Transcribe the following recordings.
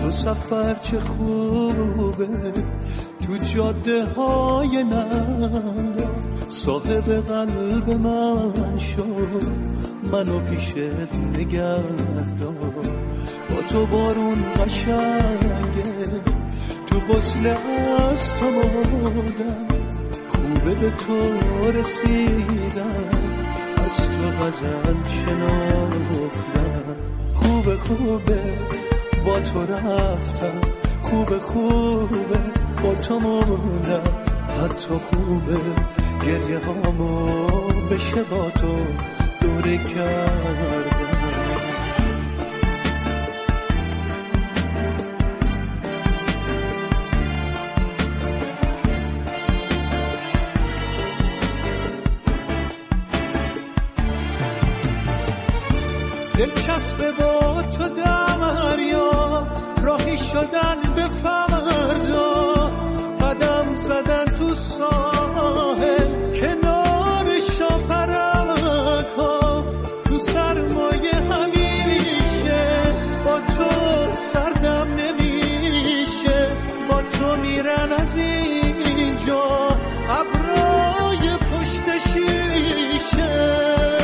تو سفر چه خوبه، تو جاده های نم صاحب قلب من شد، منو پیشت نگهدار. با تو بارون قشنگه، تو غسل از تو مردن، خوبه به تو رسیدن، از تو غزل شنافتن. خوبه خوبه با تو رفتم، خوبه خوبه با تو موندم، حتی خوبه گریه هامو بشه با تو دوره کردم. دلچسبه با تو دریا، راهی شدن به فردا، قدم زدن تو ساحل، کنار شاپرکا، تو سرمایه همیشه با تو سردم نمیشه، با تو میرن از اینجا ابرای پشت شیشه،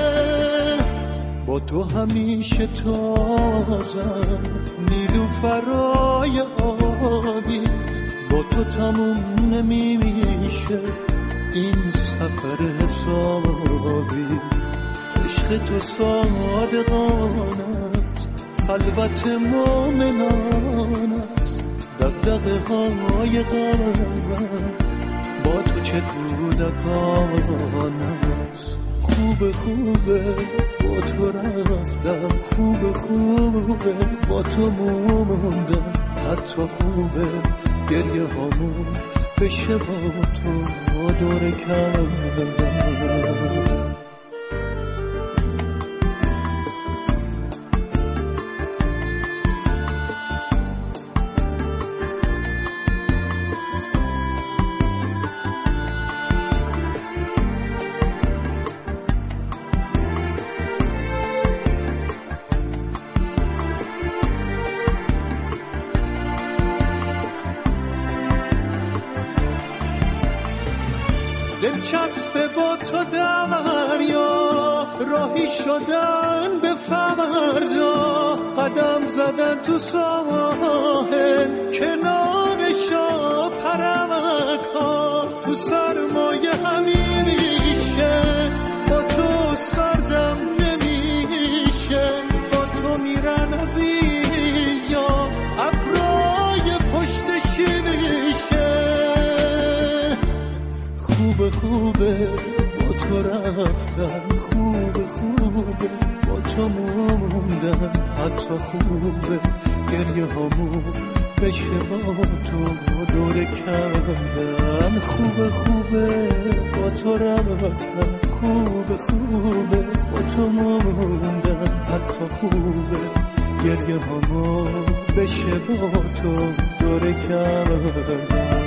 با تو همیشه تازم نیلوفرای آبی، با تو تموم نمیشه این سفر حسابی. عشق تو صادقانه است، خلوت مومنانه است، دغدغه های قلبم با تو چه کودکانه است. خوبه خوبه با تو رفتم، خوبه خوبه با تو موندم، حتی خوبه گریه هامون بشه با تو دوره کردم. دلچسبه با تو دریا، راهی شدن به فردا، قدم زدن تو ساحل، کنار شاپرکا، تو سرمایه همیشه با تو سردم نمیشه، با تو میرن از اینجا ابرای پشت شیشه. خوبه خوبه با تو رفتن، خوبه خوبه با تو موندن، حتی خوبه گریه هامون بشه با تو دوره کردن. خوبه خوبه با تو رفتن، خوبه خوبه با تو موندن، حتی خوبه گریه هامون بشه با تو دوره کردن.